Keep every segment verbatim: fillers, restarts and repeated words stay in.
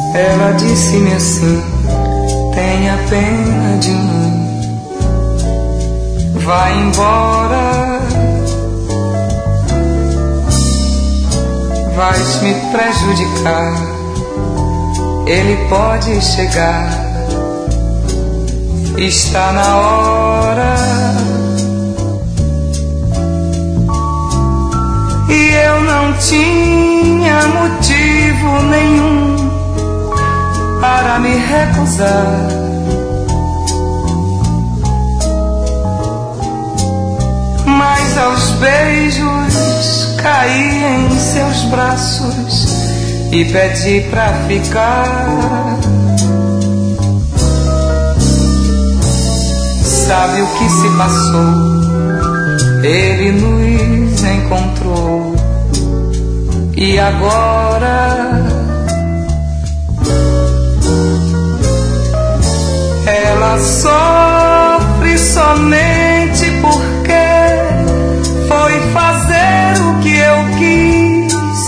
Ela disse-me assim: tenha pena de mim, vai embora, vais me prejudicar. Ele pode chegar, está na hora. E eu não tinha motivo nenhum para me recusar. Mas aos beijos caí em seus braços e pedi pra ficar. Sabe o que se passou? Ele nos encontrou e agora ela sofre somente porque foi fazer o que eu quis.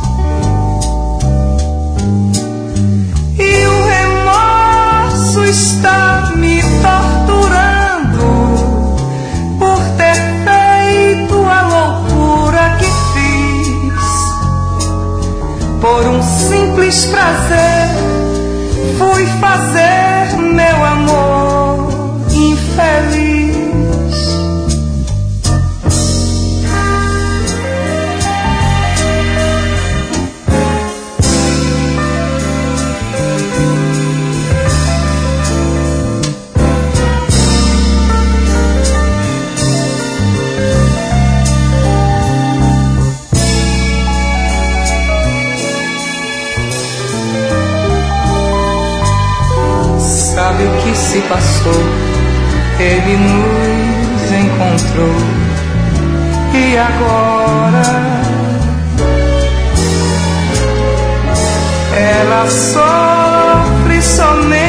E o remorso está me torturando por ter feito a loucura que fiz. Por um simples prazer fui fazer meu amor infeliz. Sabe o que se passou? Ele nos encontrou e agora ela sofre somente